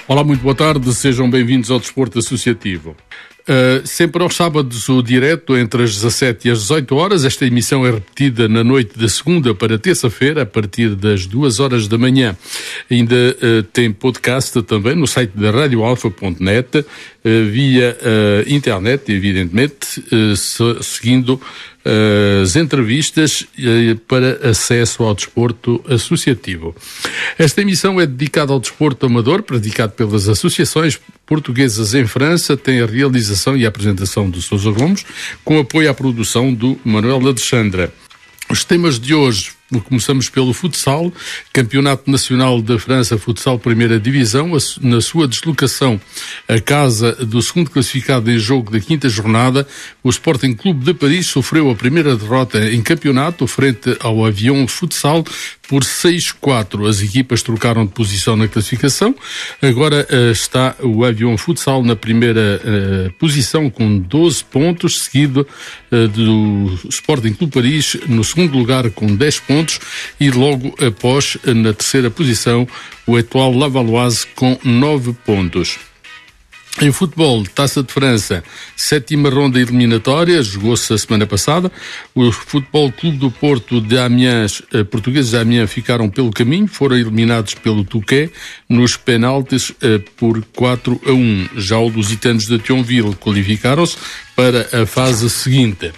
Olá, muito boa tarde, sejam bem-vindos ao Desporto Associativo. Sempre aos sábados o direto entre as 17 e as 18 horas. Esta emissão é repetida na noite de segunda para terça-feira, a partir das 2 horas da manhã. Ainda tem podcast também no site da radioalfa.net, via internet, evidentemente, seguindo as entrevistas para acesso ao desporto associativo. Esta emissão é dedicada ao desporto amador, praticado pelas associações portuguesas em França, tem a realização e a apresentação do Sousa Gomes, com apoio à produção do Manuel Alexandra. Os temas de hoje, começamos pelo futsal, Campeonato Nacional da França, futsal Primeira Divisão, na sua deslocação à casa do segundo classificado em jogo da quinta jornada, o Sporting Clube de Paris sofreu a primeira derrota em campeonato frente ao Avion Futsal por 6-4. As equipas trocaram de posição na classificação. Agora está o Avion Futsal na primeira posição com 12 pontos, seguido do Sporting Clube Paris no segundo lugar com 10 pontos e logo após, na terceira posição, o Etoile Lavalloise com 9 pontos. Em futebol, Taça de França, 7ª ronda eliminatória, jogou-se a semana passada. O Futebol Clube do Porto de Amiens, portugueses de Amiens, ficaram pelo caminho, foram eliminados pelo Touquet nos penaltis por 4-1. Já os lusitanos de Thionville qualificaram-se para a fase seguinte.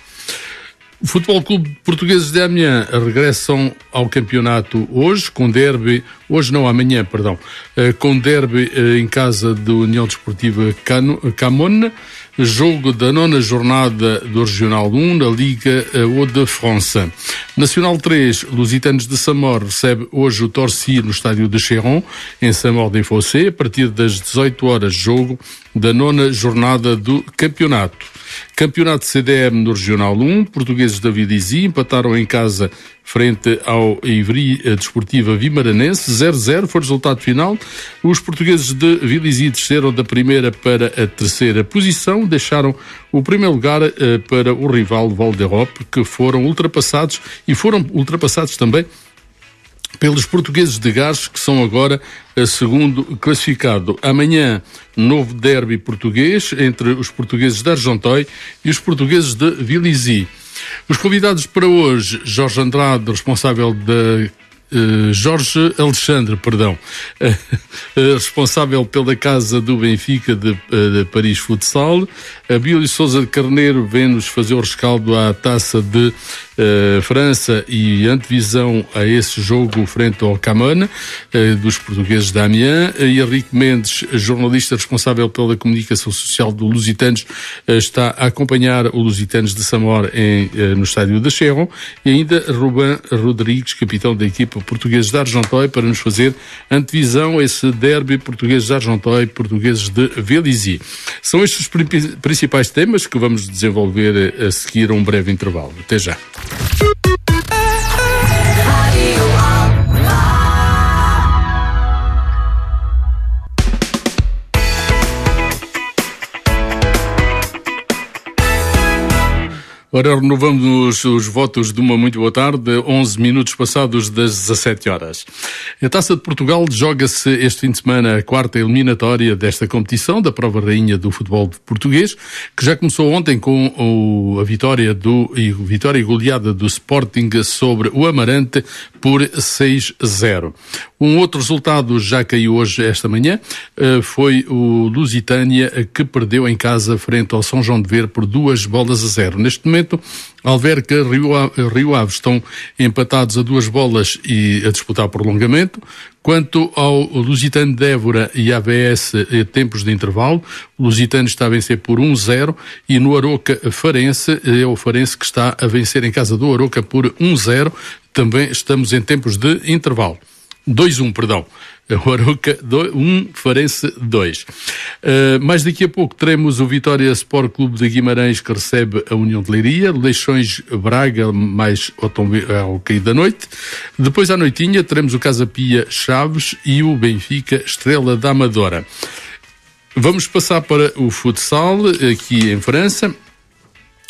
O Futebol Clube Portugueses de Amiens regressam ao campeonato hoje, com derby, amanhã, com derby em casa do União Desportiva Camone, jogo da 9ª jornada do Regional 1 na Liga Hauts-de-France. Nacional 3, Lusitanos de Samor recebe hoje o Torcy no estádio de Chéron, em Samor-des-Fossés, a partir das 18 horas, jogo da 9ª jornada do campeonato. Campeonato CDM no Regional 1, portugueses da Vilisi empataram em casa frente ao Ivry Desportiva Vimaranense, 0-0 foi o resultado final. Os portugueses de Vilisi desceram da primeira para a terceira posição, deixaram o primeiro lugar para o rival Val d'Europe, que foram ultrapassados também pelos portugueses de Gás, que são agora a segundo classificado. Amanhã, novo derby português entre os portugueses de Argenteuil e os portugueses de Vilisi. Os convidados para hoje, Jorge Andrade, responsável Jorge Alexandre, responsável pela casa do Benfica de Paris Futsal. Abílio Sousa de Carneiro vem-nos fazer o rescaldo à Taça de França e antevisão a esse jogo frente ao Camone, dos portugueses da Amiens. E Henrique Mendes, jornalista responsável pela comunicação social do Lusitanos, está a acompanhar o Lusitanos de Samor no estádio de Chéron. E ainda Ruben Rodrigues, capitão da equipa portugueses de Argenteuil, para nos fazer antevisão a esse derby portugueses de Argenteuil, portugueses de Vilisi. São estes os principais temas que vamos desenvolver a seguir a um breve intervalo. Até já. Ora, renovamos os votos de uma muito boa tarde, 11 minutos passados das 17 horas. A Taça de Portugal joga-se este fim de semana a quarta eliminatória desta competição, da prova rainha do futebol português, que já começou ontem com a vitória e goleada do Sporting sobre o Amarante por 6-0. Um outro resultado já caiu hoje, esta manhã, foi o Lusitânia, que perdeu em casa frente ao São João de Ver por 2-0. Neste momento, Alverca e Rio Ave estão empatados a 2 bolas e a disputar prolongamento. Quanto ao Lusitano de Évora e ABS, tempos de intervalo, o Lusitano está a vencer por 1-0 e no Aroca Farense, é o Farense que está a vencer em casa do Aroca por 1-0. Também estamos em tempos de intervalo. 2-1. O Aroca 1, Farense 2. Mais daqui a pouco teremos o Vitória Sport Clube de Guimarães, que recebe a União de Leiria, Leixões Braga, mais ao cair da noite. Depois à noitinha teremos o Casa Pia Chaves e o Benfica Estrela da Amadora. Vamos passar para o futsal aqui em França.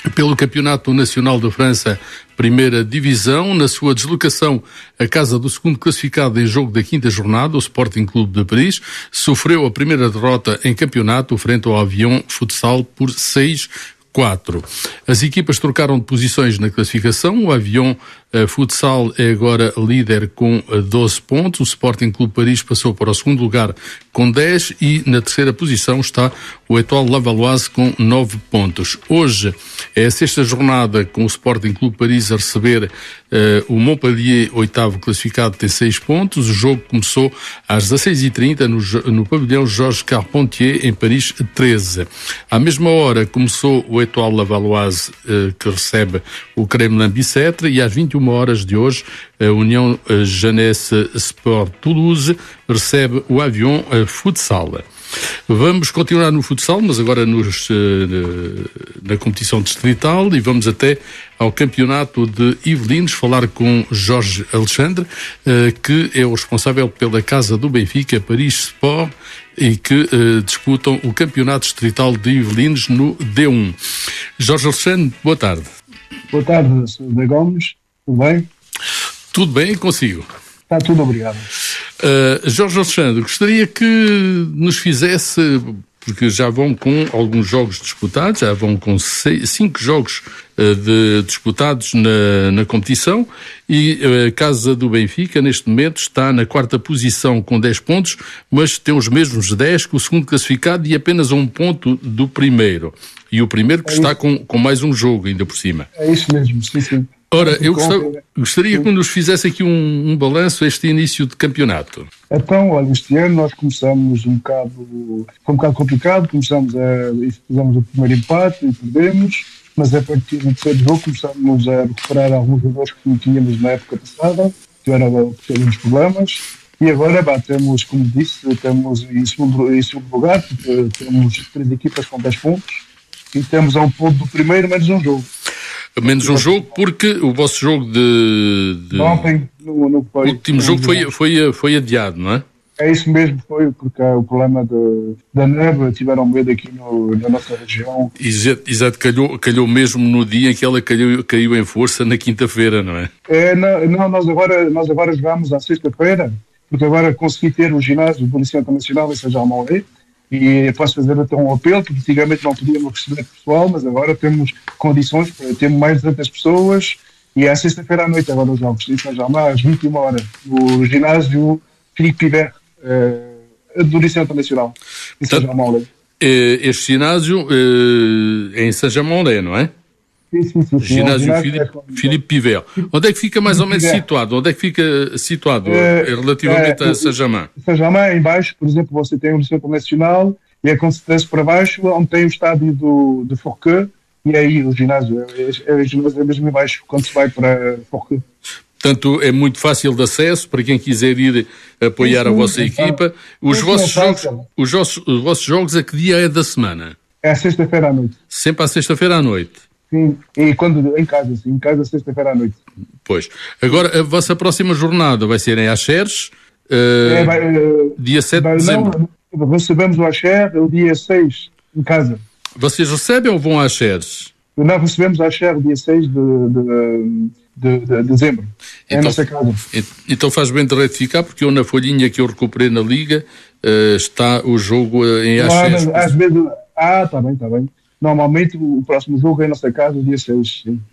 pelo Campeonato Nacional da França, primeira divisão. Na sua deslocação à casa do segundo classificado em jogo da quinta jornada, o Sporting Clube de Paris sofreu a primeira derrota em campeonato frente ao Avion Futsal por 6-4. As equipas trocaram de posições na classificação. O Avion Futsal é agora líder com 12 pontos. O Sporting Clube Paris passou para o segundo lugar com 10 e na terceira posição está o Étoile Lavalloise com 9 pontos. Hoje é a sexta jornada com o Sporting Clube Paris a receber o Montpellier, oitavo classificado, tem 6 pontos. O jogo começou às 16h30 no pavilhão Georges Carpentier, em Paris 13. À mesma hora começou o Étoile Lavalloise, que recebe o Kremlin Bicêtre, e às 21 horas de hoje a União Jeunesse Sport Toulouse recebe o Avion Futsal. Vamos continuar no futsal, mas agora na competição distrital, e vamos até ao campeonato de Yvelines falar com Jorge Alexandre, que é o responsável pela Casa do Benfica, Paris Sport, e que disputam o campeonato distrital de Yvelines no D1. Jorge Alexandre, boa tarde. Boa tarde, Sr. Zé Gomes. Tudo bem? Tudo bem, consigo? Está tudo, obrigado. Jorge Alexandre, gostaria que nos fizesse, porque já vão com alguns jogos disputados, já vão com 5 jogos disputados na competição, e a Casa do Benfica neste momento está na quarta posição com 10 pontos, mas tem os mesmos 10 que o segundo classificado e apenas 1 ponto do primeiro. E o primeiro que está com mais um jogo ainda por cima. É isso mesmo, sim. Ora, eu gostaria que nos fizesse aqui um balanço a este início de campeonato. Então, olha, este ano nós começamos foi um bocado complicado, fizemos o primeiro empate e perdemos, mas a partir do terceiro jogo começamos a recuperar alguns jogadores que tínhamos na época passada, que tiveram uns problemas, e agora temos, como disse, temos em segundo lugar, temos 3 equipas com 10 pontos, e temos a 1 ponto do primeiro, menos um jogo. Menos um jogo, porque o vosso jogo ontem, o último jogo foi adiado, não é? É isso mesmo, foi porque o problema da neve, tiveram medo aqui na nossa região. Exato, calhou mesmo no dia em que ela caiu em força, na quinta-feira, não é? Não, nós agora jogamos à sexta-feira, porque agora consegui ter o ginásio do Liceu Internacional em Saint-Germain-en-Laye. E posso fazer até um apelo, porque antigamente não podíamos receber pessoal, mas agora temos condições para ter mais de 200 pessoas, e é sexta-feira à noite agora os jogos, em Saint-Germain, às 21 horas, no ginásio Philippe Pivert, do Liceu Internacional, em Saint-Germain-en-Laye. Este ginásio é em Saint-Germain-en-Laye, não é? Sim. Ginásio Philippe Pivert. Onde é que fica mais ou menos situado? Onde é que fica situado relativamente a Saint-Germain? Saint-Germain, em baixo, por exemplo, você tem o Liceu Internacional, e é quando se desce para baixo, onde tem o estádio de Fourqueux, e aí o ginásio é mesmo em baixo, quando se vai para Fourqueux. Portanto, é muito fácil de acesso para quem quiser ir apoiar a vossa equipa. Os vossos jogos, a que dia é da semana? É à sexta-feira à noite. Sempre à sexta-feira à noite? Sim, e quando em casa sexta-feira à noite. Pois. Agora, a vossa próxima jornada vai ser em Axeres, dia 7 de dezembro. Não, recebemos o Axeres o dia 6, em casa. Vocês recebem ou vão a Axeres? Não, recebemos o Axeres dia 6 de dezembro. É a nossa casa. Então faz bem de retificar, porque eu na folhinha que eu recuperei na Liga está o jogo em Axeres. Às vezes... está bem. Normalmente o próximo jogo é em nossa casa, dia 6. Sim.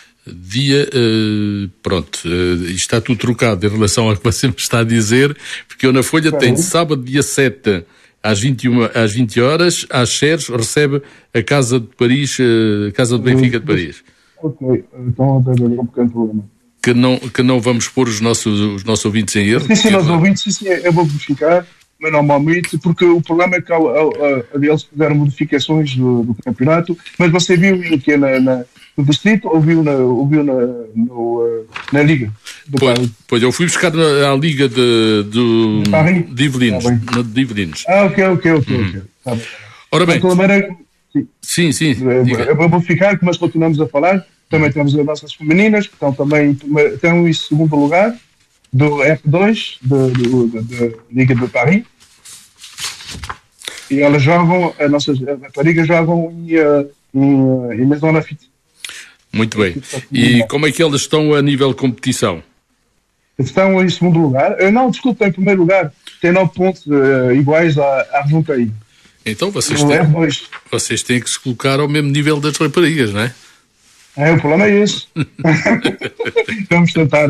Pronto, está tudo trocado em relação ao que você me está a dizer, porque eu na folha tenho sábado, dia 7, às 20 horas, a Axeres recebe a Casa de Paris, Casa do Benfica de Paris. Ok, então não tem um pequeno problema. Que não vamos pôr os nossos ouvintes em erro. Sim, nós ouvintes, eu vou verificar. Mas normalmente, porque o problema é que eles fizeram modificações do campeonato, mas você viu que no distrito ou viu na Liga? Pois, eu fui buscar a Liga de Yvelines. Ok. Tá bem. Ora bem. Sim. Eu vou ficar, mas continuamos a falar. Também temos as nossas femininas, que estão em segundo lugar, do F2, da Liga de Paris. E elas jogam, as nossas raparigas jogam em Maison Lafitte. Muito bem. E como é que eles estão a nível de competição? Estão em segundo lugar. Não, desculpa, em primeiro lugar. Tem 9 pontos iguais à Juncaí. Então vocês têm que se colocar ao mesmo nível das raparigas, não é? O problema é esse. Vamos tentar.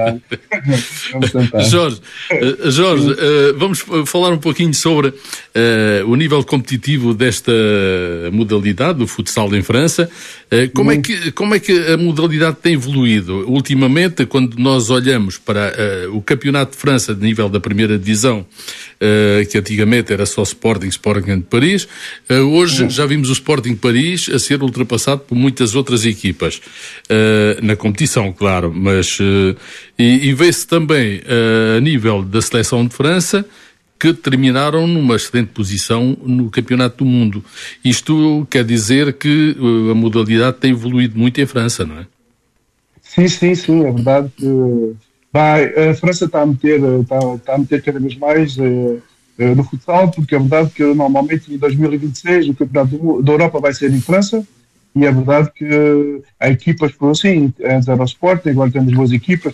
Jorge, vamos falar um pouquinho sobre o nível competitivo desta modalidade, do futsal em França. Como é que a modalidade tem evoluído? Ultimamente, quando nós olhamos para o Campeonato de França de nível da primeira divisão, que antigamente era só Sporting de Paris, hoje já vimos o Sporting Paris a ser ultrapassado por muitas outras equipas. Na competição, claro, mas e vê-se também a nível da seleção de França, que terminaram numa excelente posição no Campeonato do Mundo. Isto quer dizer que a modalidade tem evoluído muito em França, não é? Sim, é verdade que a França está a meter cada vez mais no futsal, porque é verdade que normalmente em 2026 o Campeonato da Europa vai ser em França. E é verdade que há equipas por assim, antes era o Sporting, agora temos boas equipas,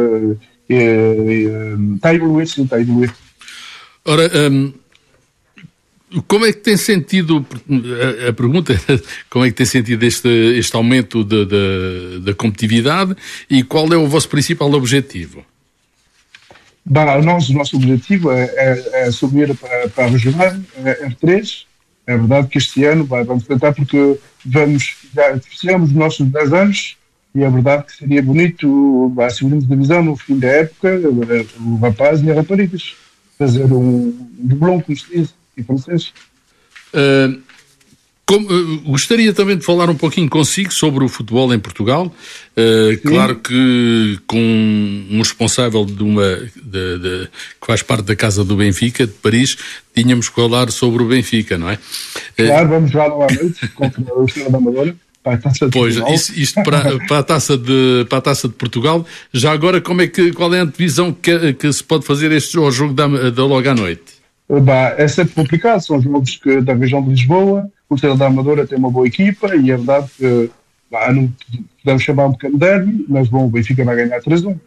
está a evoluir, sim, está a evoluir. Ora, como é que tem sentido, a pergunta é, como é que tem sentido este aumento da competitividade e qual é o vosso principal objetivo? O nosso objetivo é subir para a regional, R3. É verdade que este ano vamos tentar, porque já fizemos os nossos 10 anos e é verdade que seria bonito subirmos divisão no fim da época, o rapaz e as raparigas, fazer um doublon, como se diz, em francês. Gostaria também de falar um pouquinho consigo sobre o futebol em Portugal. Claro que com um responsável que faz parte da Casa do Benfica, de Paris, tínhamos que falar sobre o Benfica, não é? Claro, vamos jogar lá à noite contra o Estrela da Amadora. Para a Taça de Portugal. Isto para a Taça de Portugal. Já agora, qual é a divisão que se pode fazer ao jogo da logo à noite? É sempre complicado, são jogos da região de Lisboa. O Estrela da Amadora tem uma boa equipa e é verdade que não podemos chamar um pequeno derby, mas o Benfica vai ganhar 3-1.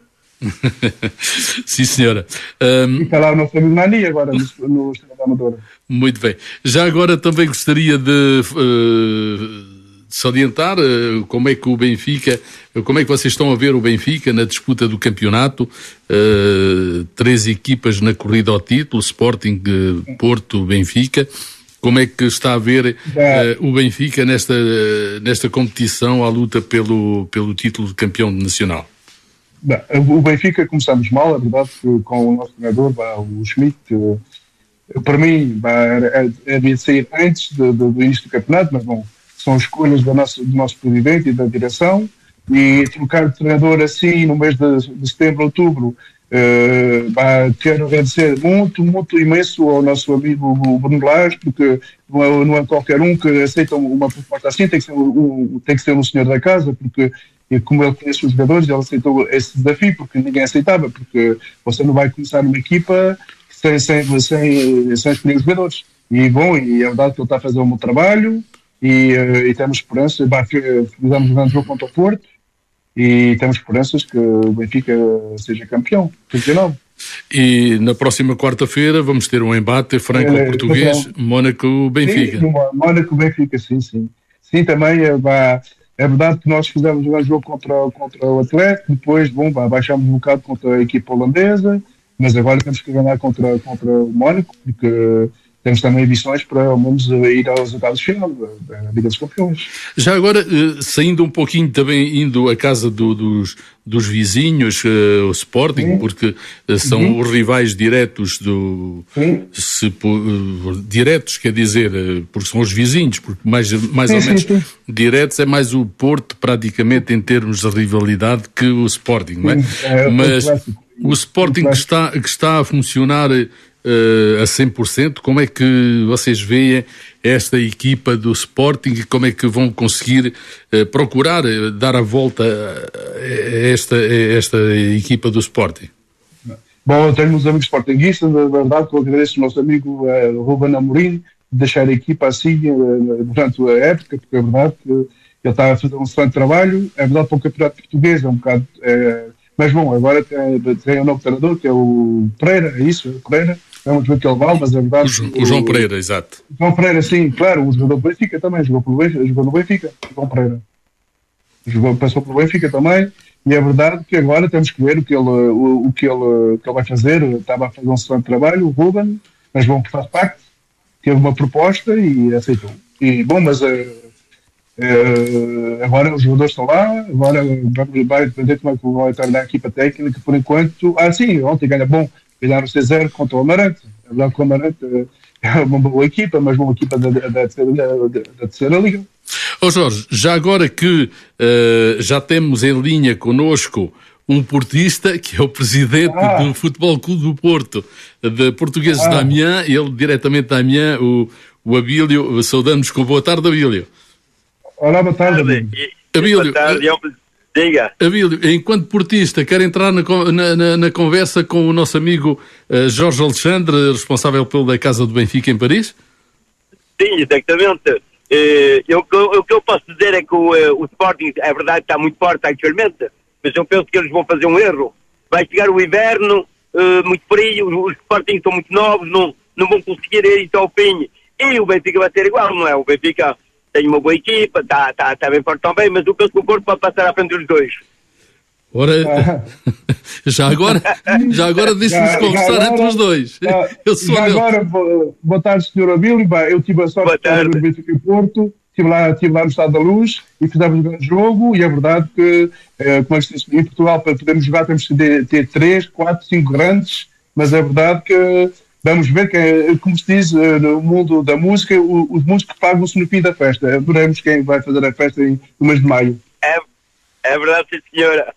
Sim, senhora. Fica lá o nosso amigo Nani agora no Estrela da Amadora. Muito bem. Já agora também gostaria de salientar como é que vocês estão a ver o Benfica na disputa do campeonato. 3 equipas na corrida ao título, Sporting, Porto, Benfica. Como é que está a ver o Benfica nesta competição à luta pelo título de campeão nacional? O Benfica começamos mal, é verdade que com o nosso treinador, o Schmidt, para mim havia de sair antes do início do campeonato, mas bom, são escolhas do nosso presidente e da direção, e trocar de treinador assim no mês de setembro, outubro. Quero agradecer muito imenso ao nosso amigo Bruno Lage, porque não é qualquer um que aceita uma proposta assim, tem que ser um senhor da casa, porque como ele conhece os jogadores, ele aceitou esse desafio, porque ninguém aceitava, porque você não vai começar uma equipa sem escolher os jogadores. E bom, e é verdade que ele está a fazer um bom trabalho, e temos esperança. Fizemos um grande jogo contra o Porto, e temos esperanças que o Benfica seja campeão, 39. E na próxima quarta-feira vamos ter um embate franco-português, Mónaco-Benfica. Sim, Mónaco-Benfica, sim. Sim, também é verdade que nós fizemos um jogo contra o Atlético, depois baixámos um bocado contra a equipa holandesa, mas agora temos que ganhar contra o Mónaco, porque temos também ambições para, ao menos, ir aos oitavos final da Liga dos Campeões. Já agora, saindo um pouquinho também, indo à casa dos vizinhos, o Sporting, porque são os rivais diretos diretos, quer dizer, porque são os vizinhos, porque mais ou menos diretos é mais o Porto, praticamente, em termos de rivalidade, que o Sporting, não é? Mas o Sporting que está a funcionar a 100%, como é que vocês veem esta equipa do Sporting e como é que vão conseguir procurar dar a volta a esta equipa do Sporting? Bom, eu tenho uns amigos sportinguistas, na verdade que eu agradeço ao nosso amigo Ruben Amorim de deixar a equipa assim durante a época, porque é verdade que Ele está a fazer um excelente trabalho. É verdade, para o campeonato português é um bocado... mas bom, agora tem um novo treinador, que é o Pereira, é isso? O Pereira. Vamos ver que ele vale, mas é verdade... O João Pereira, exato. João Pereira, sim, claro, o jogador do Benfica também, jogou no Benfica, João Pereira. Passou pelo Benfica também, e é verdade que agora temos que ver o que ele vai fazer. Estava a fazer um excelente trabalho, o Ruben, mas bom, que faz parte, teve uma proposta e aceitou. E bom, mas agora os jogadores estão lá, agora vai depender como é que vai estar na equipa técnica, por enquanto. Sim, ontem ganharam 6-0 contra o Amarante. É verdade que o Amarante é uma boa equipa, mas uma equipa da terceira liga. Jorge, já agora que já temos em linha connosco um portista, que é o presidente do Futebol Clube do Porto, de Portugueses da Amiens, ele diretamente da Amiens, o Abílio, saudamos com boa tarde, Abílio. Olá, boa tarde, Abílio. Boa tarde, diga. Abílio, enquanto portista, quer entrar na conversa com o nosso amigo Jorge Alexandre, responsável pela Casa do Benfica em Paris? Sim, exatamente. O que eu posso dizer é que o Sporting, é verdade, está muito forte atualmente, mas eu penso que eles vão fazer um erro. Vai chegar o inverno, muito frio, os Sporting estão muito novos, não vão conseguir ir ao fim. E o Benfica vai ser igual, não é? O Benfica tem uma boa equipa, está bem forte também, mas eu penso que o Porto pode passar à frente dos dois. Ora, já agora deixe-nos conversar entre os dois. Agora, boa tarde, Sr. Abílio. Eu tive a sorte de estar no Benfica em Porto, estive lá no Estado da Luz e fizemos um grande jogo. E é verdade que, como é que se diz, em Portugal, para podermos jogar, temos que ter 3, 4, 5 grandes, mas é verdade que vamos ver que, como se diz no mundo da música, os músicos pagam-se no fim da festa. Veremos quem vai fazer a festa no mês de maio. É verdade, sim, senhora.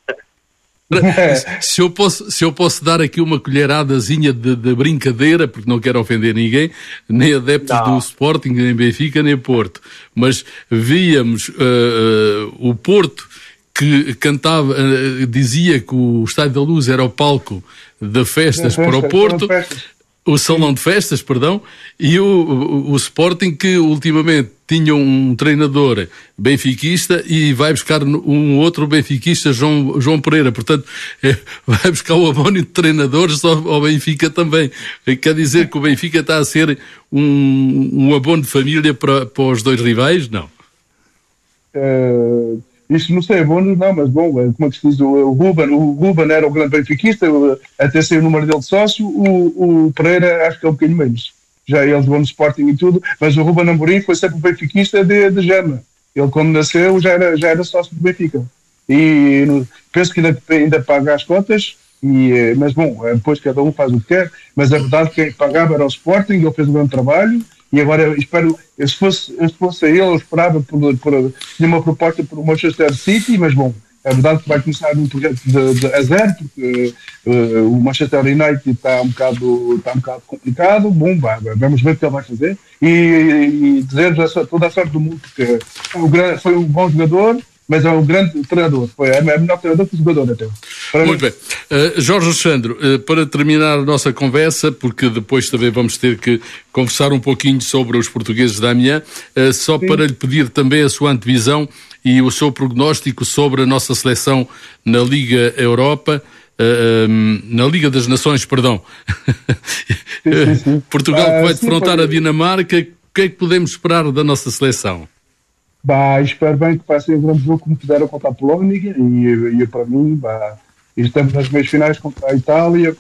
Se eu posso dar aqui uma colheradazinha de brincadeira, porque não quero ofender ninguém, nem adeptos do Sporting, nem Benfica, nem Porto, mas víamos o Porto que cantava, dizia que o Estádio da Luz era o palco de festas para o Porto, o salão de festas, perdão, e o Sporting, que ultimamente tinha um treinador benfiquista e vai buscar um outro benfiquista, João Pereira. Portanto, vai buscar o abónimo de treinadores ao Benfica também. Quer dizer que o Benfica está a ser um abono de família para os dois rivais? Não. Isso não sei, é bom, não, mas bom, como é que se diz, o Ruben era o grande benfiquista, até saiu o número dele de sócio, o Pereira acho que é um bocadinho menos. Já ele jogou no Sporting e tudo, mas o Ruben Amorim foi sempre o benfiquista de Gema. Ele, quando nasceu, já era sócio do Benfica. E penso que ainda paga as contas, mas bom, depois cada um faz o que quer, mas a verdade que quem pagava era o Sporting, ele fez um grande trabalho. E agora, se fosse ele, eu esperava tinha uma proposta por o Manchester City, mas bom, é verdade que vai começar um projeto a zero, porque o Manchester United está um bocado complicado. Bom, vamos ver o que ele vai fazer. E dizer toda a sorte do mundo, porque foi um bom jogador, mas é um grande treinador. É melhor treinador que o jogador até. Muito bem. Jorge Alexandre, para terminar a nossa conversa, porque depois também vamos ter que conversar um pouquinho sobre os portugueses da Amiens, só Sim. para lhe pedir também a sua antevisão e o seu prognóstico sobre a nossa seleção na Liga Europa, na Liga das Nações, perdão. Sim. Portugal que vai defrontar a Dinamarca. O que é que podemos esperar da nossa seleção? Espero bem que façam um grande jogo como fizeram contra a Polónia e para mim, estamos nas meias finais contra a Itália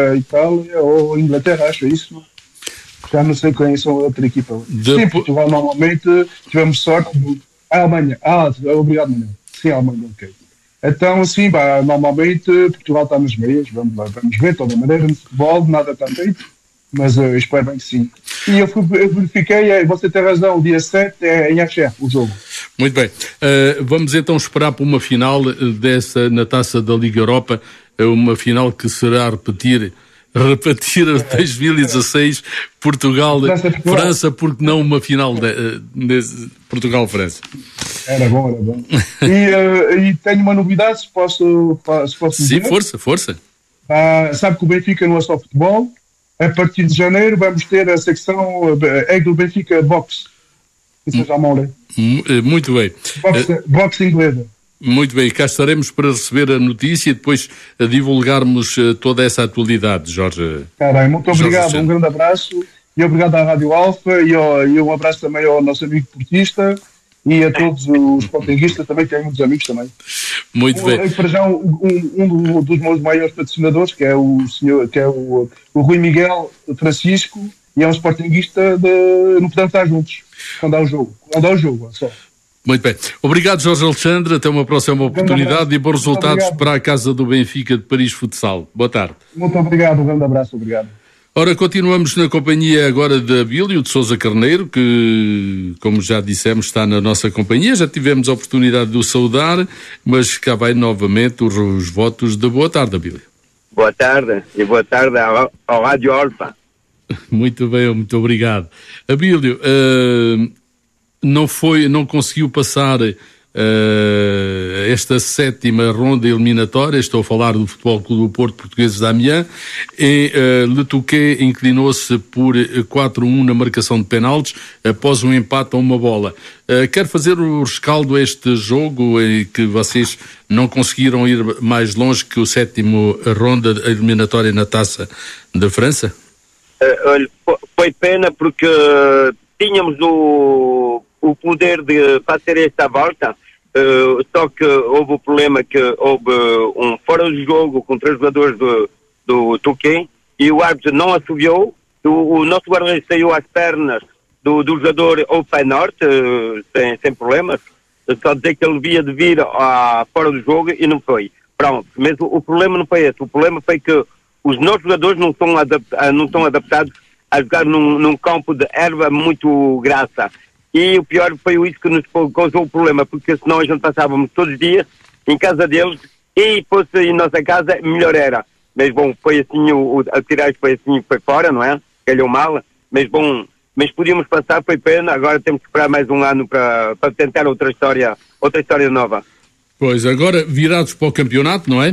ou a Inglaterra, acho isso. Já não sei quem são a outra equipa. Sim, Portugal normalmente tivemos sorte. A Alemanha. Obrigado, Manuel. Sim, a Alemanha, ok. Então, sim, normalmente Portugal está nas meias, vamos ver, de toda maneira, no futebol, nada está feito, mas espero bem que sim. E eu verifiquei, você tem razão, o dia 7 é em Axé, o jogo. Muito bem. Vamos então esperar por uma final na Taça da Liga Europa, uma final que será repetir a 2016, Portugal-França, porque não uma final de Portugal-França. Era bom. E tenho uma novidade, se posso dizer? Sim, força. Sabe que o Benfica não é só futebol. A partir de janeiro vamos ter a secção do Benfica Box. que seja amore. Muito bem. Boxe inglesa. Muito bem, cá estaremos para receber a notícia e depois a divulgarmos toda essa atualidade, Jorge. Está bem, muito obrigado, um grande abraço e obrigado à Rádio Alfa e um abraço também ao nosso amigo portista e a todos os sportinguistas também, que têm muitos amigos também. Muito bem. Para já um dos meus maiores patrocinadores, que é o Rui Miguel Francisco, e é um sportinguista não podemos estar juntos quando há o jogo, só. Muito bem. Obrigado, Jorge Alexandre. Até uma próxima oportunidade e bons resultados para a Casa do Benfica de Paris Futsal. Boa tarde. Muito obrigado, um grande abraço, obrigado. Ora, continuamos na companhia agora de Abílio de Sousa Carneiro, que, como já dissemos, está na nossa companhia. Já tivemos a oportunidade de o saudar, mas cá vai novamente os votos de boa tarde, Abílio. Boa tarde e boa tarde ao Rádio Alfa. Muito bem, muito obrigado. Abílio, não conseguiu passar esta sétima ronda eliminatória. Estou a falar do Futebol Clube do Porto Portugueses de Amiens, e Le Touquet inclinou-se por 4-1 na marcação de penaltis após um empate a uma bola. Quer fazer o rescaldo a este jogo em que vocês não conseguiram ir mais longe que o sétimo ronda eliminatória na Taça da França? Olha, foi pena porque tínhamos o poder de fazer esta volta, só que houve o problema que houve um fora de jogo com 3 jogadores do Touquet e o árbitro não assobiou, o nosso guarda-redes saiu às pernas do jogador ao pé norte, sem problemas, só dizer que ele via de vir fora do jogo e não foi. Pronto, mas o problema não foi esse, o problema foi que os nossos jogadores não estão adaptados a jogar num campo de erva muito grassa. E o pior foi isso que nos causou o problema, porque senão a gente passávamos todos os dias em casa deles e fosse em nossa casa, melhor era. Mas bom, foi assim, a tiragem foi assim, foi fora, não é? Calhou mal, mas bom, mas podíamos passar, foi pena, agora temos que esperar mais um ano para tentar outra história nova. Pois, agora virados para o campeonato, não é?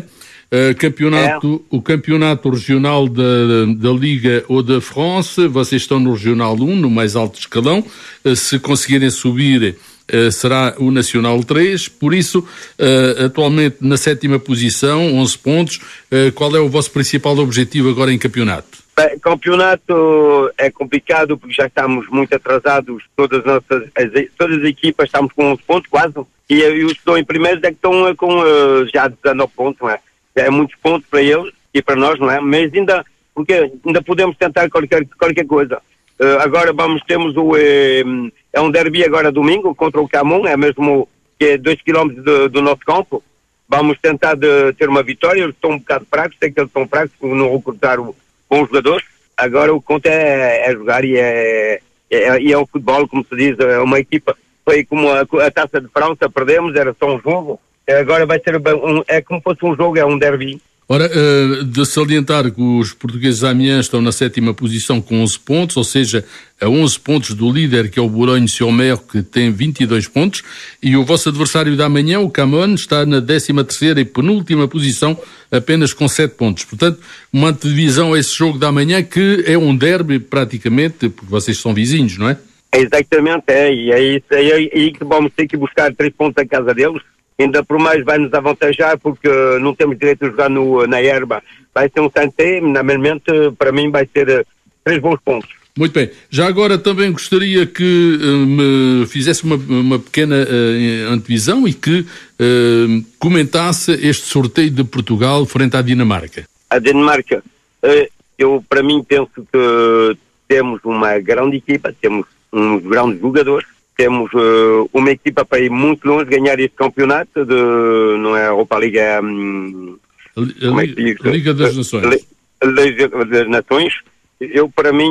O campeonato regional da Liga ou da France, vocês estão no Regional 1, no mais alto escalão. Se conseguirem subir, será o Nacional 3. Por isso, atualmente na 7ª posição, 11 pontos. Qual é o vosso principal objetivo agora em campeonato? Bem, campeonato é complicado porque já estamos muito atrasados. Todas as equipas estamos com 11 pontos quase. E os que estão em primeiro é que estão com já 19 pontos, não é? É muitos pontos para eles e para nós, não é? Mas ainda podemos tentar qualquer coisa. Agora temos é um derby agora domingo contra o Camon, é mesmo que é 2 km do nosso campo. Vamos tentar ter uma vitória. Eles estão um bocado fracos, sei que eles estão fracos por não recrutar bons jogadores. Agora o que conta é jogar e é o futebol, como se diz, é uma equipa. Foi como a Taça de França, perdemos, era só um jogo. Agora vai ser é como fosse um jogo, é um derby. Ora, de salientar que os portugueses de Amiens estão na 7ª posição com 11 pontos, ou seja, a 11 pontos do líder, que é o Boulogne-sur-Mer, que tem 22 pontos, e o vosso adversário da amanhã, o Camon, está na 13ª e penúltima posição, apenas com 7 pontos. Portanto, uma antevisão a esse jogo da amanhã, que é um derby praticamente, porque vocês são vizinhos, não é? Exatamente, e é isso aí que vamos ter que buscar 3 pontos em casa deles. Ainda por mais vai nos avantajar porque não temos direito a jogar na erva. Vai ser um santé, normalmente para mim vai ser 3 bons pontos. Muito bem. Já agora também gostaria que me fizesse uma pequena antevisão e que comentasse este sorteio de Portugal frente à Dinamarca. A Dinamarca, eu para mim penso que temos uma grande equipa, temos uns grandes jogadores, temos uma equipa para ir muito longe, ganhar este campeonato, não é a Europa Liga, é a Liga das Nações. Liga das Nações. Eu, para mim,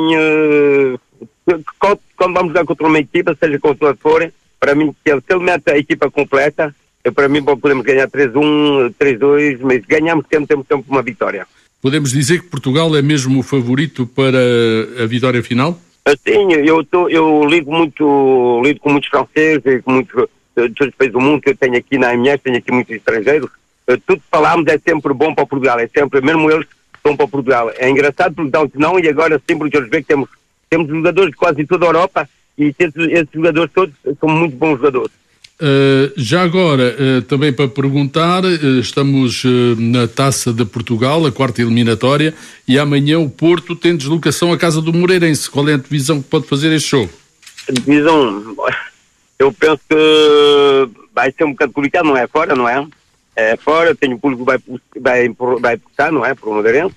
quando vamos jogar contra uma equipa, seja contra o for, para mim, se ele mete a equipa completa, para mim podemos ganhar 3-1, 3-2, mas ganhamos temos sempre uma vitória. Podemos dizer que Portugal é mesmo o favorito para a vitória final? Sim, eu lido com muitos franceses e com muitos todos os países do mundo que eu tenho aqui na AMS, tenho aqui muitos estrangeiros. Tudo que falamos é sempre bom para Portugal, é sempre, mesmo eles estão para Portugal. É engraçado porque não, e agora sempre que eles veem que temos jogadores de quase toda a Europa e esses jogadores todos são muito bons jogadores. Já agora, também para perguntar, estamos na Taça de Portugal, a quarta eliminatória, e amanhã o Porto tem deslocação à casa do Moreirense. Qual é a divisão que pode fazer este jogo? A divisão, eu penso que vai ser um bocado complicado, não é fora, não é? É fora, tem o público que vai puxar, não é? Para o Moreirense.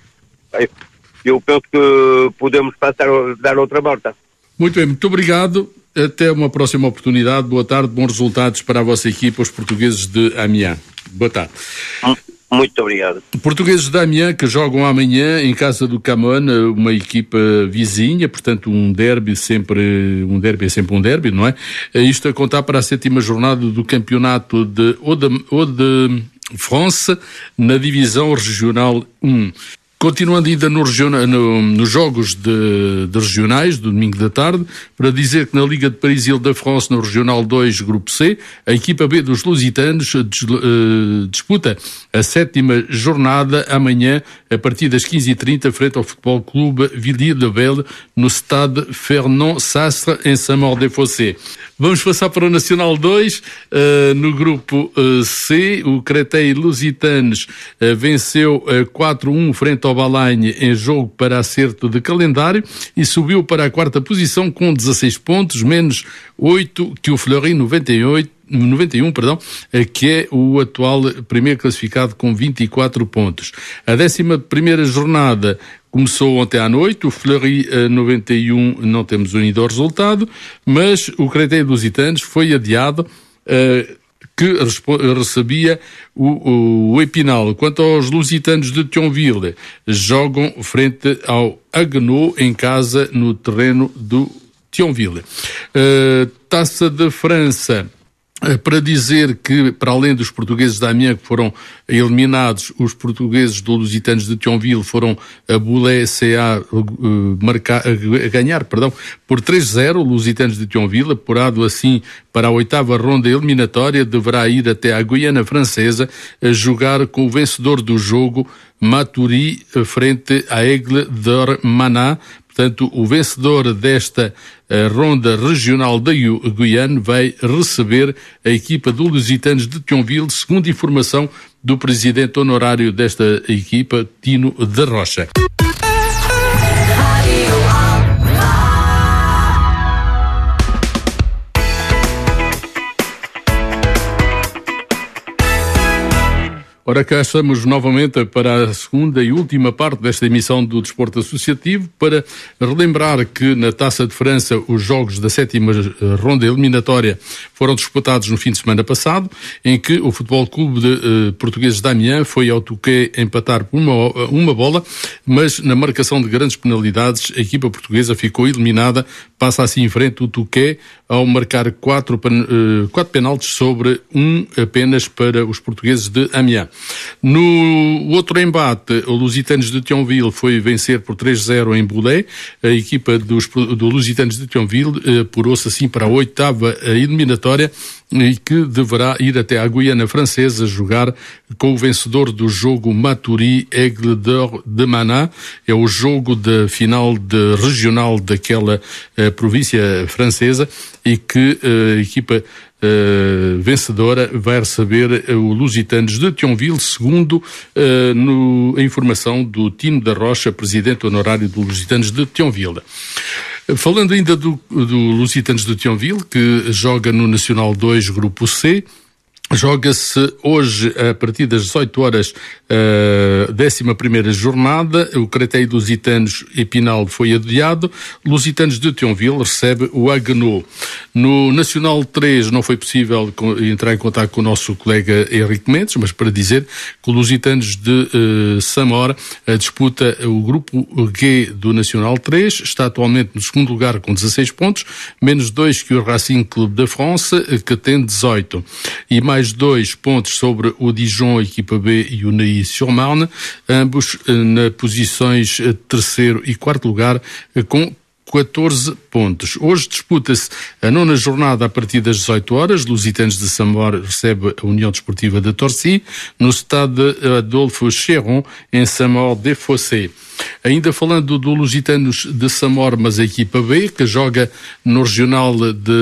Eu penso que podemos dar outra volta. Muito bem, muito obrigado. Até uma próxima oportunidade. Boa tarde, bons resultados para a vossa equipa, os portugueses de Amiens. Boa tarde. Muito obrigado. Portugueses de Amiens que jogam amanhã em casa do Camon, uma equipa vizinha, portanto um derby é sempre um derby, não é? Isto a contar para a 7ª jornada do campeonato de Eau de France na divisão regional 1. Continuando ainda nos jogos de regionais, do domingo da tarde, para dizer que na Liga de Paris e Île-de-France, no Regional 2, Grupo C, a equipa B dos Lusitanos disputa a 7ª jornada amanhã, a partir das 15h30, frente ao Futebol Clube Villiers-le-Bel, no Stade Fernand Sastre, em Saint-Maur-des-Fossés. Vamos passar para o Nacional 2, no Grupo C, o Créteil Lusitanos venceu 4-1 frente ao Balagne em jogo para acerto de calendário e subiu para a 4ª posição com 16 pontos, menos 8 que o Fleury 91, que é o atual primeiro classificado com 24 pontos. A 11ª jornada começou ontem à noite, o Fleury 91 não temos unido ao resultado, mas o Créteil Lusitanos foi adiado, que recebia o Epinal. Quanto aos Lusitanos de Thionville, jogam frente ao Haguenau em casa no terreno do Thionville. Taça de França, para dizer que, para além dos portugueses da Amiens que foram eliminados, os portugueses do Lusitanos de Thionville foram a Boulay CA ganhar por 3-0, o Lusitanos de Thionville, apurado assim para a 8ª ronda eliminatória, deverá ir até a Guiana Francesa a jogar com o vencedor do jogo, Maturi, frente à Aigle d'Ormana. Portanto, o vencedor desta ronda regional da Guiana vai receber a equipa do Lusitanos de Thionville, segundo informação do presidente honorário desta equipa, Tino da Rocha. Ora, cá estamos novamente para a segunda e última parte desta emissão do Desporto Associativo, para relembrar que na Taça de França os jogos da 7ª ronda eliminatória foram disputados no fim de semana passado, em que o Futebol Clube de Portugueses de Amiens foi ao Touquet empatar por uma bola, mas na marcação de grandes penalidades a equipa portuguesa ficou eliminada, passa assim em frente o Touquet ao marcar 4 penaltis sobre um apenas para os portugueses de Amiens. No outro embate, o Lusitanos de Thionville foi vencer por 3-0 em Boulay. A equipa do Lusitanos de Thionville apurou-se assim para a 8ª eliminatória e que deverá ir até a Guiana Francesa jogar com o vencedor do jogo Maturi Aigle d'Ormana. É o jogo da final regional daquela província francesa, e que a equipa vencedora vai receber o Lusitanos de Thionville, segundo a informação do Tino da Rocha, presidente honorário do Lusitanos de Thionville. Falando ainda do Lusitanos de Thionville, que joga no Nacional 2, Grupo C, joga-se hoje, a partir das 18 horas, a 11ª jornada. O Créteil Lusitanos Epinal foi adiado. Lusitanos de Thionville recebe o Haguenau. No Nacional 3 não foi possível entrar em contato com o nosso colega Henrique Mendes, mas para dizer que o Lusitanos de Samora disputa o Grupo G do Nacional 3, está atualmente no segundo lugar com 16 pontos, menos 2 que o Racing Clube de France, que tem 18. E mais 2 pontos sobre o Dijon, equipa B, e o Neuilly-sur-Marne, ambos nas posições 3º e 4º lugar, com 14 pontos. Hoje disputa-se a 9ª jornada a partir das 18 horas. Lusitanos de Samor recebe a União Desportiva de Torcy no estádio Adolphe Chéron, em Samor-des-Fossés. Ainda falando do Lusitanos de Samor, mas a equipa B, que joga no Regional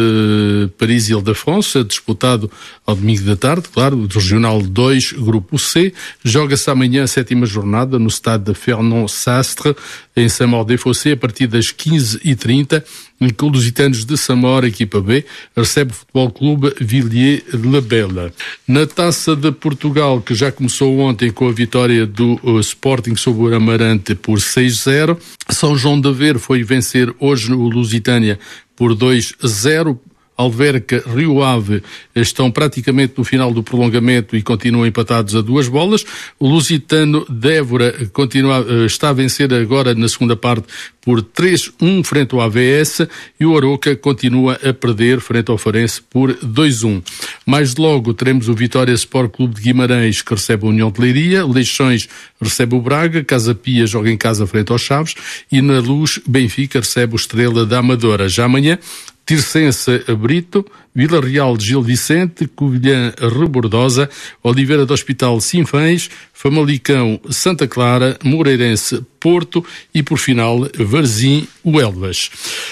de Paris-Île-de-France, disputado ao domingo da tarde, claro, o Regional 2, Grupo C, joga-se amanhã a 7ª jornada no estádio de Fernand-Sastre, em Samor-des-Fossés, a partir das 15h30, em que o Lusitanos de Samor, equipa B, recebe o Futebol Clube Villiers-le-Bel. Na Taça de Portugal, que já começou ontem com a vitória do Sporting sobre o Amarante por 6-0, São João de Aveiro foi vencer hoje o Lusitânia por 2-0. Alverca, Rio Ave estão praticamente no final do prolongamento e continuam empatados a 2 bolas. O Lusitano de Évora está a vencer agora na segunda parte por 3-1 frente ao AVS e o Aroca continua a perder frente ao Farense por 2-1. Mais logo teremos o Vitória Sport Clube de Guimarães, que recebe a União de Leiria, Leixões recebe o Braga, Casa Pia joga em casa frente aos Chaves e na Luz, Benfica recebe o Estrela da Amadora. Já amanhã, Tirsense Brito, Vila Real de Gil Vicente, Covilhã Rebordosa, Oliveira do Hospital Sinfãs, Famalicão Santa Clara, Moreirense Porto e por final Varzim Huelvas.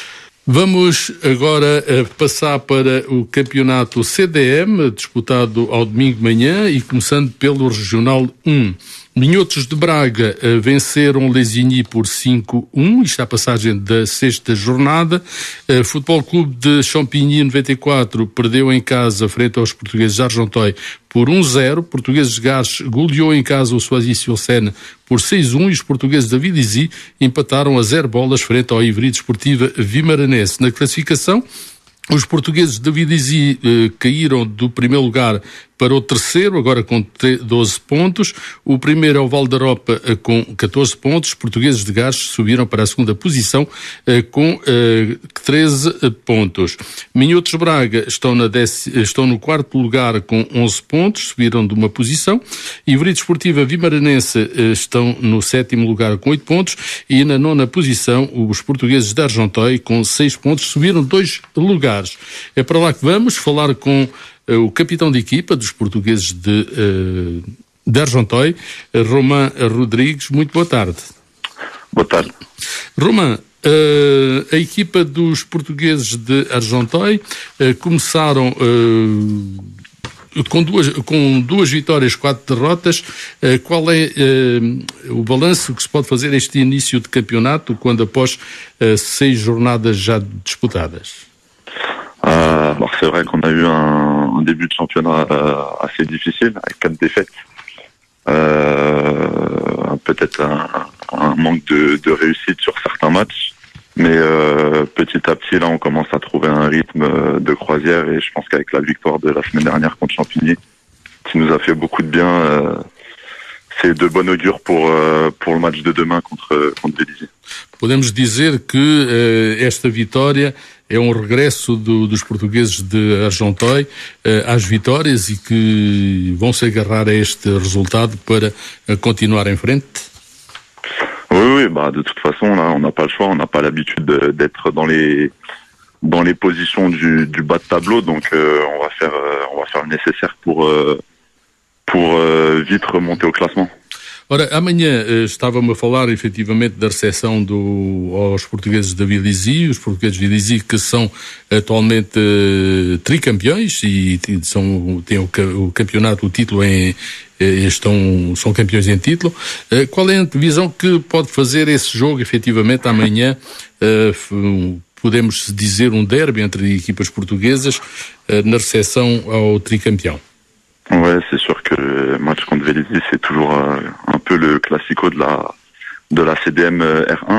Vamos agora passar para o campeonato CDM, disputado ao domingo de manhã e começando pelo Regional 1. Minhotos de Braga venceram Lesigny por 5-1, isto é a passagem da 6ª jornada. Futebol Clube de Champigny 94 perdeu em casa frente aos portugueses de Argenteuil por 1-0. Portugueses de Gars goleou em casa o Soisy-sur-Seine por 6-1 e os portugueses da Vélizy empataram a 0 bolas frente ao Ivry Desportiva Vimaranense. Na classificação, os portugueses da Vélizy caíram do primeiro lugar para o terceiro, agora com 12 pontos. O primeiro é o Valdaropa com 14 pontos. Os portugueses de Gars subiram para a segunda posição com 13 pontos. Minhotos Braga estão no 4º lugar com 11 pontos, subiram de uma posição. Ivry Desportiva Vimaranense estão no 7º lugar com 8 pontos e na 9ª posição os portugueses de Argenteuil com 6 pontos, subiram 2 lugares. É para lá que vamos falar com o capitão de equipa dos portugueses de Argenteuil, Romain Rodrigues. Muito boa tarde. Boa tarde. Romain, a equipa dos portugueses de Argenteuil começaram com duas vitórias, 4 derrotas. Qual é o balanço que se pode fazer este início de campeonato, quando após 6 jornadas já disputadas? Alors c'est vrai qu'on a eu un début de championnat assez difficile, avec 4 défaites. Peut-être un manque de réussite sur certains matchs, mais petit à petit là on commence à trouver un rythme de croisière et je pense qu'avec la victoire de la semaine dernière contre Champigny, qui nous a fait beaucoup de bien, c'est de bon augure pour le match de demain contre Vélizy. Podemos dizer que esta vitória é um regresso dos portugueses de Argenteuil às vitórias e que vão se agarrar a este resultado para continuar em frente? Oui, de toute façon, là, on n'a pas le choix, on n'a pas l'habitude d'être dans les positions du bas de tableau, donc on va faire le nécessaire pour vite remonter au classement. Ora, amanhã estava-me a falar efetivamente da recepção aos portugueses da Vélizy, os portugueses de Vélizy que são atualmente tricampeões e têm o campeonato, o título são campeões em título. Qual é a visão que pode fazer esse jogo efetivamente amanhã? Podemos dizer um derby entre equipas portuguesas na recepção ao tricampeão. Ouais, c'est sûr que le match contre Vélizy, c'est toujours un peu le classico de la CDM R1.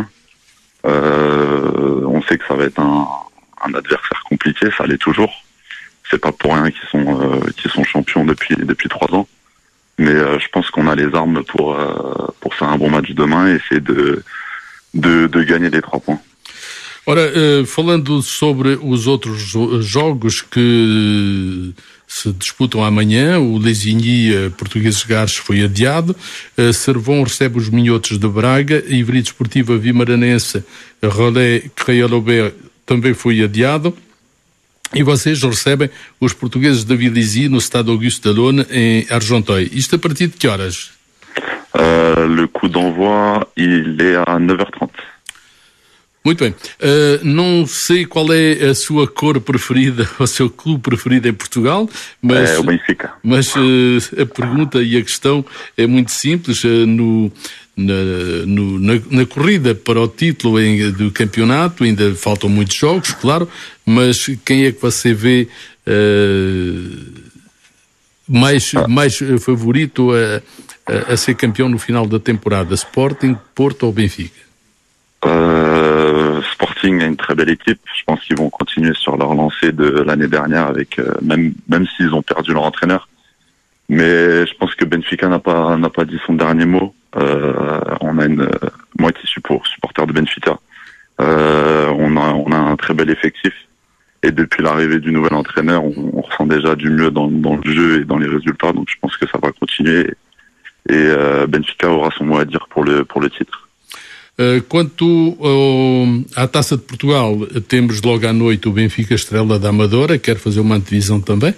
On sait que ça va être un adversaire compliqué, ça l'est toujours. C'est pas pour rien qu'ils sont champions depuis 3 ans. Mais je pense qu'on a les armes pour faire un bon match demain et essayer de gagner les 3 points. Ora, falando sobre os outros jogos que se disputam amanhã, o Lesigny Portugueses de Gars foi adiado, Servon recebe os Minhotos de Braga, Ivry Desportiva Vimaranense, Relais Craiolobé também foi adiado. E vocês recebem os portugueses da Vélizy no Stade Auguste Delaune em Argenteuil. Isto a partir de que horas? Le coup d'envoi, il est à 9h30. Muito bem. Não sei qual é a sua cor preferida, o seu clube preferido em Portugal, mas... É o Benfica. Mas a pergunta e a questão é muito simples. Na corrida para o título do campeonato, ainda faltam muitos jogos, claro, mas quem é que você vê mais favorito a ser campeão no final da temporada? Sporting, Porto ou Benfica? Sporting a une très belle équipe. Je pense qu'ils vont continuer sur leur lancée de l'année dernière avec même s'ils ont perdu leur entraîneur. Mais je pense que Benfica n'a pas dit son dernier mot. On a une moitié supporter de Benfica. On a un très bel effectif. Et depuis l'arrivée du nouvel entraîneur, on ressent déjà du mieux dans le jeu et dans les résultats. Donc je pense que ça va continuer. Et Benfica aura son mot à dire pour le titre. Quanto à Taça de Portugal, temos logo à noite o Benfica Estrela da Amadora. Quer fazer uma antevisão também?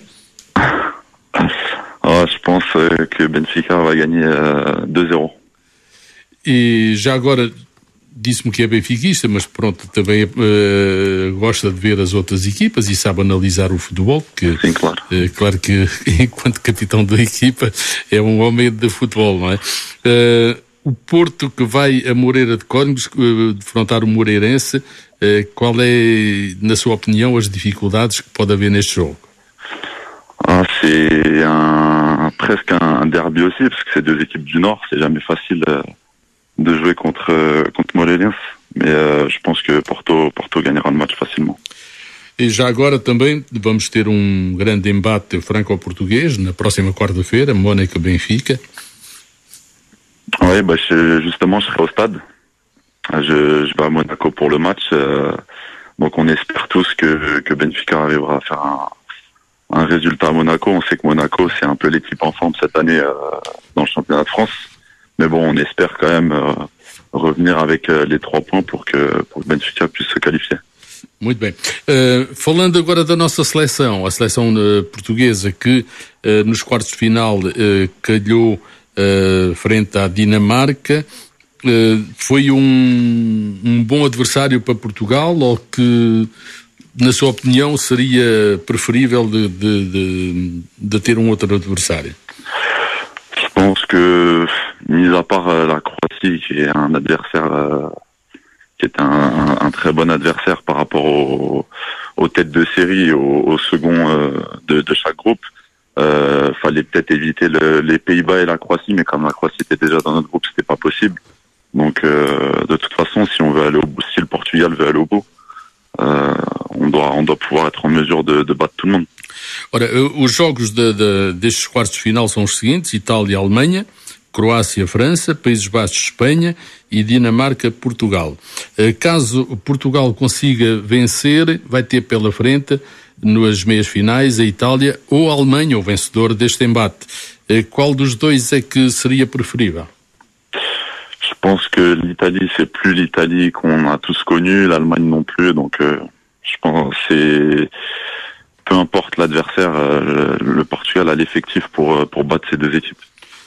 Je pense que Benfica vai ganhar 2-0. E já agora, disse-me que é benfiquista, mas pronto, também gosta de ver as outras equipas e sabe analisar o futebol. Sim, claro. Claro que, enquanto capitão da equipa, é um homem de futebol, não é? O Porto que vai a Moreira de Cónegos defrontar o Moreirense, qual é, na sua opinião, as dificuldades que pode haver neste jogo? C'est presque un derby aussi, parce que c'est deux équipes du Nord, c'est jamais facile de jouer contre Moreirense, mais je pense que Porto gagnera le match facilement. E já agora também vamos ter um grande embate franco-português na próxima quarta-feira, Mónaco-Benfica. Oui, justement, je serai au stade. Je vais à Monaco pour le match, donc on espère tous que Benfica arrivera à faire un résultat à Monaco. On sait que Monaco, c'est un peu l'équipe en forme cette année dans le championnat de France. Mais bon, on espère quand même revenir avec les 3 points pour que Benfica puisse se qualifier. Muito bem. Falando agora da nossa seleção, a seleção portuguesa que nos quartos de final calhou frente à Dinamarca, foi um bom adversário para Portugal ou que, na sua opinião, seria preferível de ter um outro adversário? Je pense que, mis à part la Croatie, qui est un adversaire, qui est un très bon adversaire par rapport aux têtes de série, au second de chaque groupe, fallait peut-être éviter les Pays-Bas et la Croatie, mais comme la Croatie était déjà dans notre groupe, c'était pas possible. Donc, de toute façon, si le Portugal veut aller au bout, on doit pouvoir être en mesure de battre tout le monde. Ora, os jogos destes quartos de final são os seguintes: Itália, Alemanha, Croácia, França, Países Baixos, Espanha e Dinamarca, Portugal. Caso Portugal consiga vencer, vai ter pela frente, nas meias finais, a Itália ou a Alemanha, o vencedor deste embate. Qual dos dois é que seria preferível? Je pense que l'Italie, c'est plus l'Italie qu'on a tous connue, l'Allemagne non plus, donc je pense que peu importe l'adversaire, le Portugal a l'effectif pour battre ces deux équipes.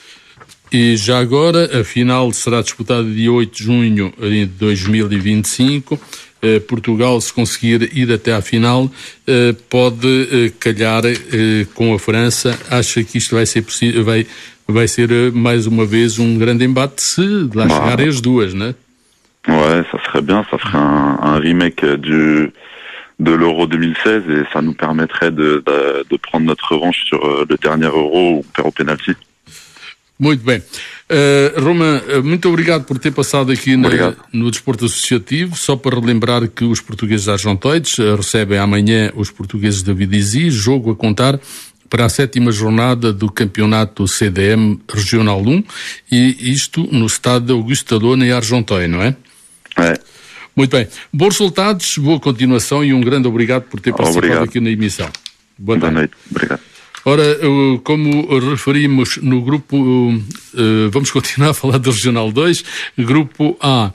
E já agora, a final será disputada dia 8 de junho de 2025. Portugal, se conseguir ir até à final, pode calhar com a França. Acha que isto vai ser possível? Vai ser mais uma vez um grande embate se lá chegarem as duas, não é? Ouais, ça serait bien, ça ferait un remake de l'Euro 2016 et ça nous permettrait de prendre notre revanche sur le dernier Euro où on perd au penalty. Muito bem. Romain, muito obrigado por ter passado aqui no Desporto Associativo. Só para relembrar que os portugueses da Argenteuil recebem amanhã os portugueses da Vélizy, jogo a contar para a 7ª jornada do campeonato CDM Regional 1, e isto no Stade Auguste Delaune em Argenteuil, não é? É. Muito bem. Bons resultados, boa continuação e um grande obrigado por ter participado aqui na emissão. Boa noite. Obrigado. Ora, como referimos no grupo, vamos continuar a falar do Regional 2, grupo A.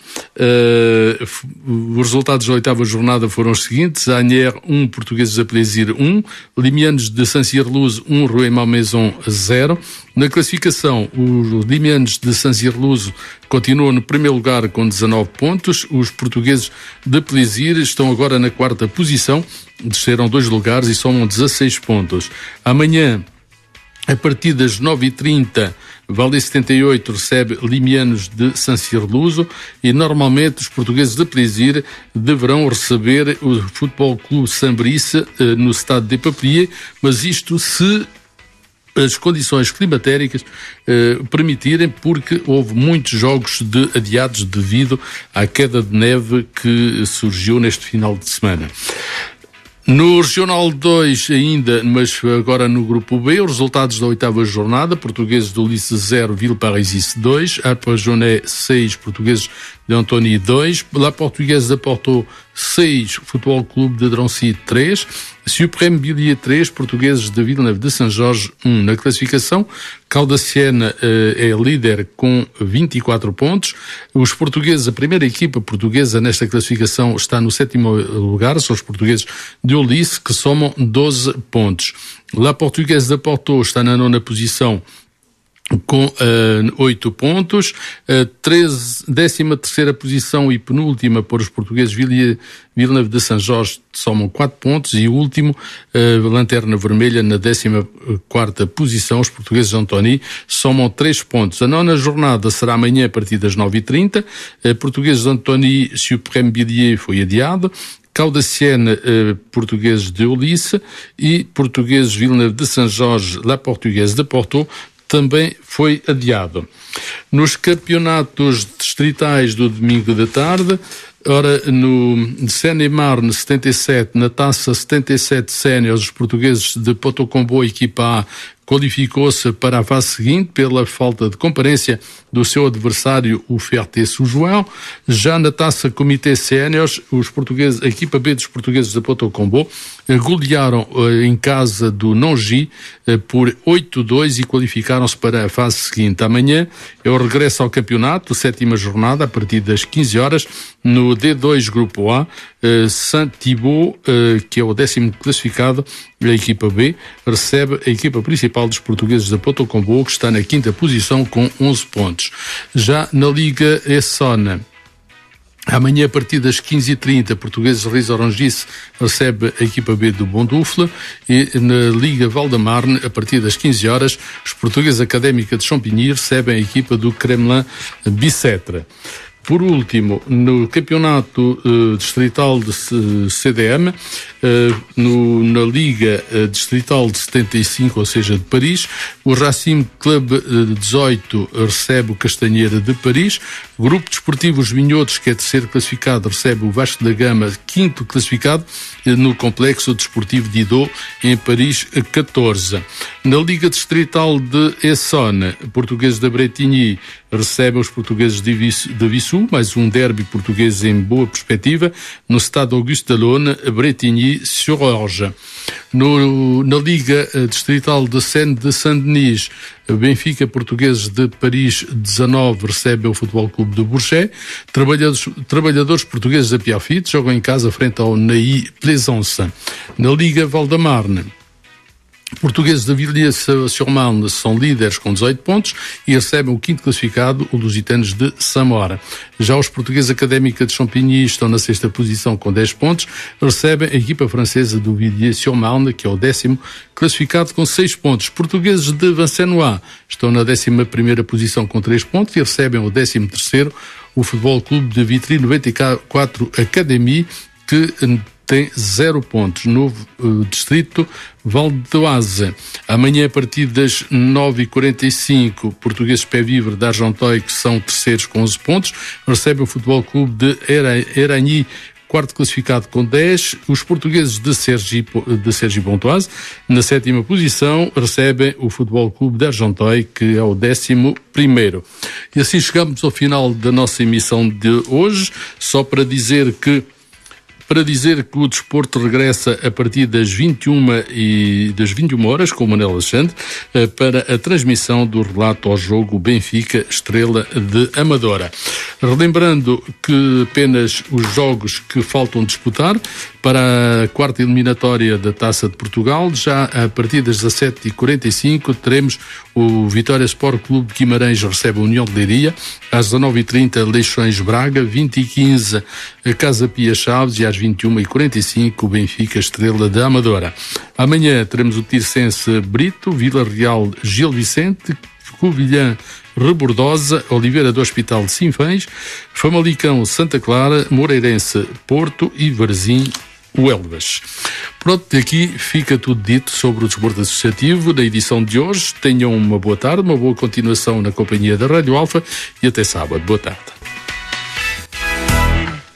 Os resultados da 8ª jornada foram os seguintes: Agnières 1, Portugueses a Plaisir 1, Limianos de Saint-Cyr-Luz 1, Rueil-Malmaison 0. Na classificação, os Limianos de Saint-Cyr-Luz continuam no primeiro lugar com 19 pontos. Os Portugueses de Plaisir estão agora na 4ª posição, desceram 2 lugares e somam 16 pontos. Amanhã, a partir das 9h30, Vale 78 recebe Limianos de Saint-Cyr-Luz e normalmente os Portugueses de Plaisir deverão receber o Futebol Clube Saint-Brice no Stade de Papier, mas isto se as condições climatéricas permitirem, porque houve muitos jogos adiados devido à queda de neve que surgiu neste final de semana. No Regional 2 ainda, mas agora no Grupo B, os resultados da 8ª jornada: Portugueses do Ulysse 0, Villeparisis 2, Arpajonais 6, Portugueses de Antony 2, La Portuguesa de Porto 6, Futebol Clube de Drancy 3, Suprême Billier 3, Portugueses de Villeneuve de Saint-Georges 1. Na classificação, Caldaciana é líder com 24 pontos. Os portugueses, a primeira equipa portuguesa nesta classificação está no 7º lugar, são os portugueses de Ulysse, que somam 12 pontos. La Portuguesa de Porto está na 9ª posição com 8 pontos. 13ª posição e penúltima para os portugueses Villeneuve de Saint-Georges somam 4 pontos, e o último, Lanterna Vermelha, na 14ª posição, os portugueses de Antony somam 3 pontos. A 9ª jornada será amanhã a partir das 9h30. Portugueses de Antony, Suprême Billier foi adiado. Caldaciana, portugueses de Ulysse, e portugueses Villeneuve de Saint-Georges, La Portuguesa de Porto, também foi adiado. Nos campeonatos distritais do domingo da tarde, ora, no Seine-et-Marne 77, na Taça 77 Séniores, os portugueses de Potocombo, equipa A, qualificou-se para a fase seguinte pela falta de comparência do seu adversário, o Ferté-Sous-João. Já na Taça Comitê Séniores, a equipa B dos portugueses de Potocombo golearam em casa do Nongi por 8-2 e qualificaram-se para a fase seguinte. Amanhã é o regresso ao campeonato, 7ª jornada, a partir das 15 horas, no D2 Grupo A. Saint-Thibault, que é o 10º classificado, a equipa B, recebe a equipa principal dos portugueses de Potocombo, que está na 5ª posição com 11 pontos. Já na Liga Essonne, amanhã, a partir das 15h30, portugueses de Riz-Orangis recebe a equipa B do Bondufle, e na Liga Val-de-Marne, a partir das 15 horas, os portugueses Académica de Champigny recebem a equipa do Kremlin Bicêtre. Por último, no campeonato distrital de CDM, na Liga Distrital de 75, ou seja, de Paris, o Racing Club 18 recebe o Castanheira de Paris. O Grupo Desportivo Os Vinhotos, que é terceiro classificado, recebe o Vasco da Gama, 5º classificado, no Complexo Desportivo de Idô, em Paris 14. Na Liga Distrital de Essonne, portugueses da Bretigny recebem os portugueses de Vissou, mais um derby português em boa perspectiva, no Stade Auguste Delaune, Bretigny-sur-Orge. Na Liga Distrital de Seine de Saint-Denis, Benfica, portugueses de Paris 19, recebem o Futebol Clube de Bourget. Trabalhadores portugueses da Piafite jogam em casa frente ao Neuilly Plaisance. Na Liga Val-de-Marne, portugueses de Villiers-sur-Marne são líderes com 18 pontos e recebem o 5º classificado, o Lusitanos de Samora. Já os portugueses Académica de Champigny estão na 6ª posição com 10 pontos, recebem a equipa francesa do Villiers-sur-Marne, que é o 10º classificado com 6 pontos. Portugueses de Vincenois estão na 11ª posição com 3 pontos e recebem o 13º, o Futebol Clube de Vitry 94 Académie, que tem 0 pontos. Novo distrito Val d'Oise. Amanhã, a partir das 9h45, portugueses Pé Vivre de Argenteuil, que são terceiros com 11 pontos, recebem o Futebol Clube de Eragny, 4º classificado com 10. Os portugueses de Cergy-Pontoise, na 7ª posição, recebem o Futebol Clube de Argenteuil, que é o 11º. E assim chegamos ao final da nossa emissão de hoje. Só para dizer que para dizer que o desporto regressa a partir das 21 horas com o Manuel Alexandre para a transmissão do relato ao jogo Benfica Estrela de Amadora. Relembrando que apenas os jogos que faltam disputar para a quarta eliminatória da Taça de Portugal, já a partir das 17h45 teremos o Vitória Sport Clube de Guimarães recebe a União de Leiria, às 19h30 Leixões Braga, 20h15 a Casa Pia Chaves e às 21h45 o Benfica Estrela de Amadora. Amanhã teremos o Tirsense Brito, Vila Real Gil Vicente, Covilhã Rebordosa, Oliveira do Hospital de Sinfãs, Famalicão Santa Clara, Moreirense Porto e Varzim o Elvas. Pronto, aqui fica tudo dito sobre o desporto associativo da edição de hoje. Tenham uma boa tarde, uma boa continuação na companhia da Rádio Alfa e até sábado. Boa tarde.